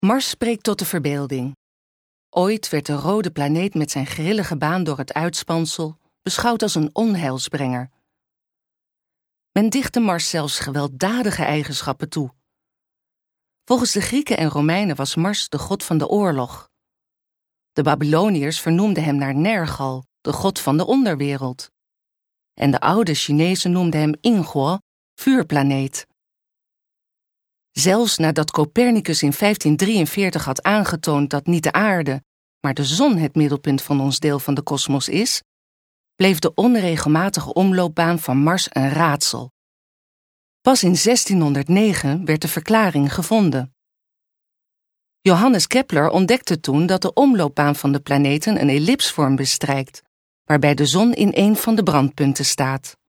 Mars spreekt tot de verbeelding. Ooit werd de rode planeet met zijn grillige baan door het uitspansel beschouwd als een onheilsbrenger. Men dichtte Mars zelfs gewelddadige eigenschappen toe. Volgens de Grieken en Romeinen was Mars de god van de oorlog. De Babyloniërs vernoemden hem naar Nergal, de god van de onderwereld. En de oude Chinezen noemden hem Inguo, vuurplaneet. Zelfs nadat Copernicus in 1543 had aangetoond dat niet de aarde, maar de zon het middelpunt van ons deel van de kosmos is, bleef de onregelmatige omloopbaan van Mars een raadsel. Pas in 1609 werd de verklaring gevonden. Johannes Kepler ontdekte toen dat de omloopbaan van de planeten een ellipsvorm bestrijkt, waarbij de zon in een van de brandpunten staat.